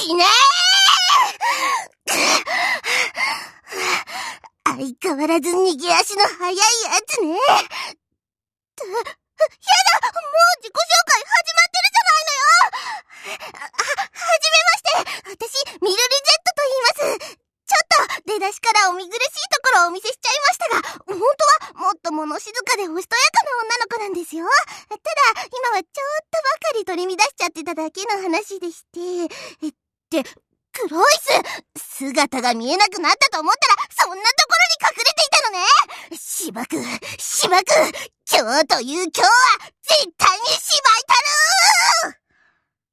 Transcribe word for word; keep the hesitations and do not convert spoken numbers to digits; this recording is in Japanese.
きねー相変わらず逃げ足の速いやつね。た、やだ、もう自己紹介始まってるじゃないのよ。は、はじめまして。私、ミルリゼットと言います。ちょっと出だしからお見苦しいところをお見せしちゃいましたが、本当はもっと物静かでおしとやかな女の子なんですよ。ただ、今はちょっとばかり取り乱しちゃってただけの話でして。え、って、クロイス、姿が見えなくなったと思ったら、そんなところに隠れていたのね。しばく、しばく、今日という今日は、絶対にしばいたる